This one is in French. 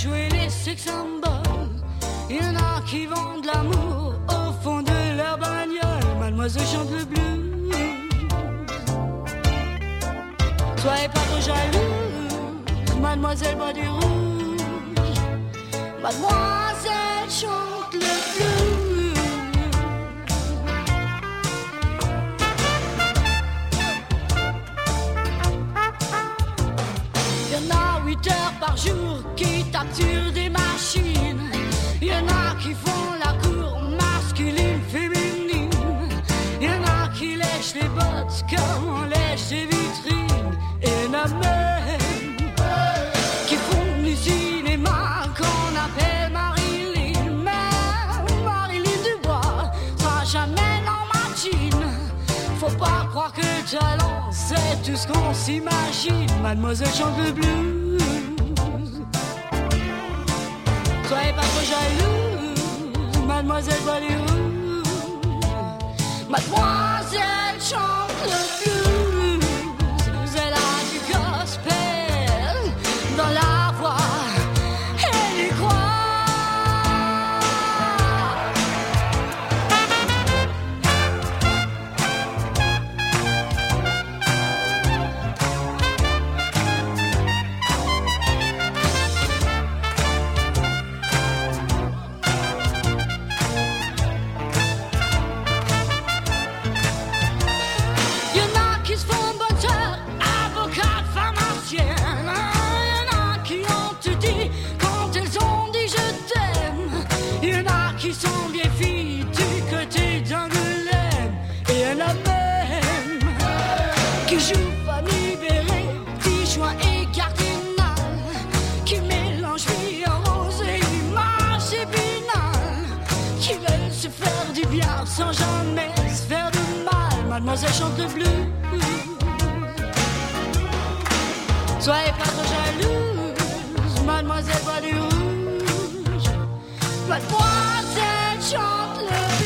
jouer les sex symboles. Il y en a qui vendent l'amour au fond de leur bagnole. Mademoiselle chante le blues. Soyez pas trop jalouse, mademoiselle boit du rouge. Mademoiselle chante le blues. Il y en a 8 heures par jour qui tapent sur des machines. Il y en a qui font la cour masculine, féminine. Il y en a qui lèchent les bottes comme on lèche les vitrines. Et il y en a même qui font du cinéma qu'on appelle Marilyn. Mais Marilyn Dubois sera jamais dans ma jean. Faut pas croire que le talent c'est tout ce qu'on s'imagine. Mademoiselle chante le blues. Soyez pas trop jalouse, mademoiselle boit du rouge. Mademoiselle chante le blues. Elle a du gospel dans la voix. Elle y croit. Qui sont bien filles du côté d'Angoulême. Et il y en a même qui jouent famille Béré, petit joint et cardinal, qui mélangent vie en rose et image épinal, qui veulent se faire du bien sans jamais se faire de mal. Mademoiselle chante le blues. Soyez pas trop jalouse, mademoiselle boit du rouge. Mademoiselle chante le